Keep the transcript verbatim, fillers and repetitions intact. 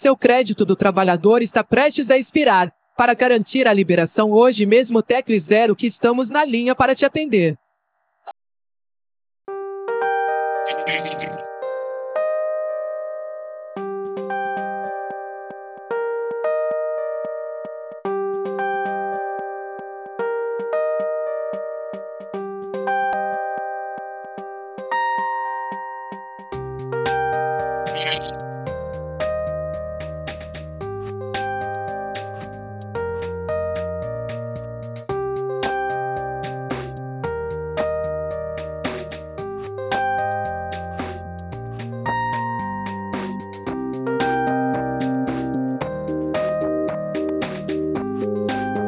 Seu crédito do trabalhador está prestes a expirar. Para garantir a liberação hoje mesmo, tecle zero que estamos na linha para te atender.